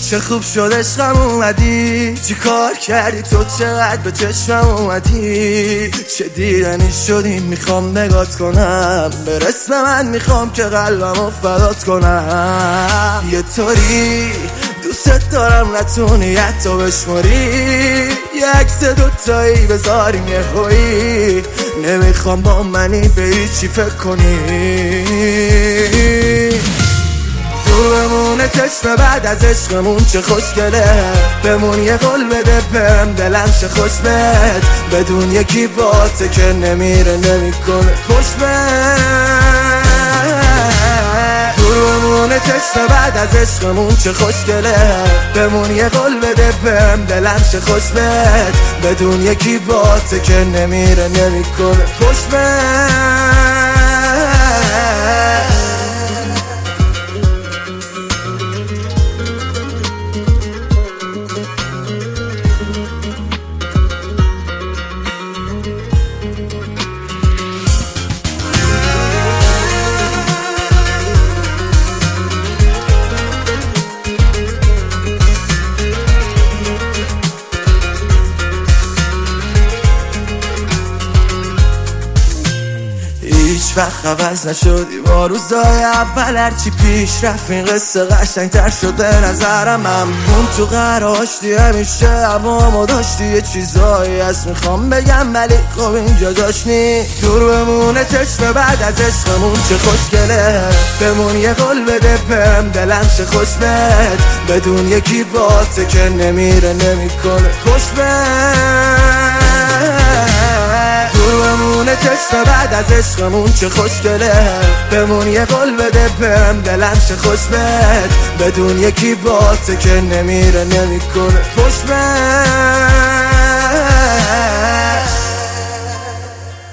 چه خوب شد عشقم اومدی، چی کار کردی تو چقدر به چشمم اومدی. چه دیدنی شدی میخوام نگات کنم، برس به من میخوام که قلبمو فدات کنم. یه طوری دوست دارم نتونی حتی بشماری، یه عکس دوتایی بذاریم یه هویی. نمیخوام با منی به هیچی فکر کنی، دور بمونه چشم بعد از عشقمون چه خوشگله. بمون یه قول بده بهم دلم چه خوش بهت، بدون یکی باته که نمیره نمیکنه پشت بهت. دور بمونه چشم بعد از عشقمون چه خوشگله. بمون یه قول بده بهم دلم چه خوش بهت، بدون یکی باته که نمیره نمیکنه پشت بهت. هیچ وقت عوض نشدی با روزای اول، هرچی پیش رفت این قصه قشنگ‌تر شد به نظرم. اون تو قراشتی همیشه هوامو داشتی، یه چیزایی هست میخوام بگم ولی خب اینجا جاش نی. دور بمونه چشم بعد از عشقمون چه خوشگله. بمون یه قول بده بهم دلم چه خوش بهت، بدون یکی باته که نمیره نمیکنه پشت بهت. دور بمونه چشم بعد از عشقمون چه خوشگله. بمون یه قول بده بهم دلم چه خوش بهت، بدون یکی باته که نمیره نمیکنه پشت بهت.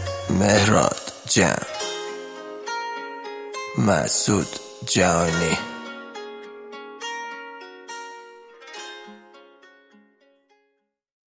مهراد جان، مسعود جهانی.